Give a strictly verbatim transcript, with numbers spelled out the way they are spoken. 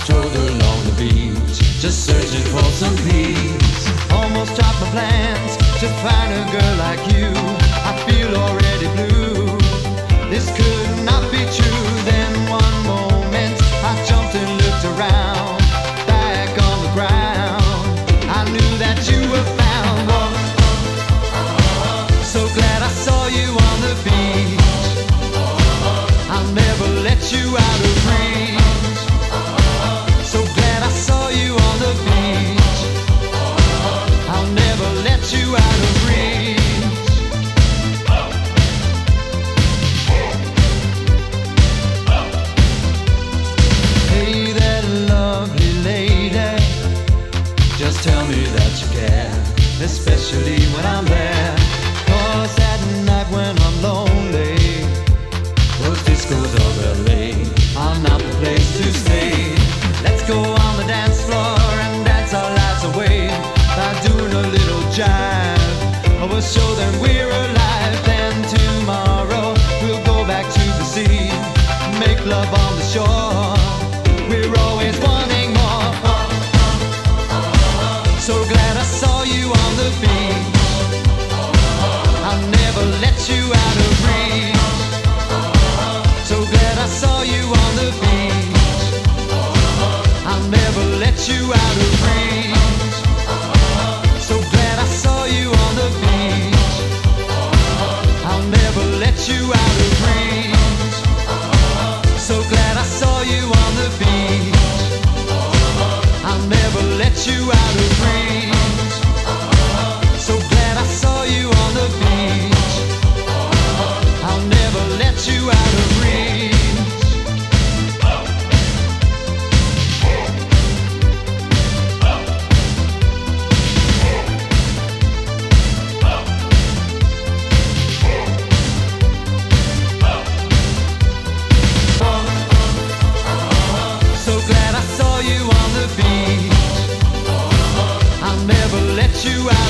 strolled along the beach, just searching for some peace. Almost dropped my plans to find a girl like you. I feel already blue. This could not be true. Then one moment I jumped and looked around, back on the ground. I knew that you were found. Oh, so glad I saw you on the beach. I'll never let you out of reach. So glad I saw you on the beach. I'll never let you out of reach. Hey there, lovely lady, just tell me that you care, especially when I'm there. 'Cause at night when I'm lonely, those discos of L A are not the place to stay. Let's go on the dance floor and dance our lives away by doing a little jive. We'll show them we're alive. Then tomorrow we'll go back to the sea, make love on the shore. We're always wanting more. So glad I saw you on the beach. I'll never let you out of reach. So glad I saw you on the beach. I'll never let you out of reach. So glad I saw you on the beach. I'll never let you out of reach. So glad I saw you on the beach. I'll never let you out of reach. So glad I saw you on the beach. I'll never let you out of reach. So glad I saw you on the beach. I'll never let you out.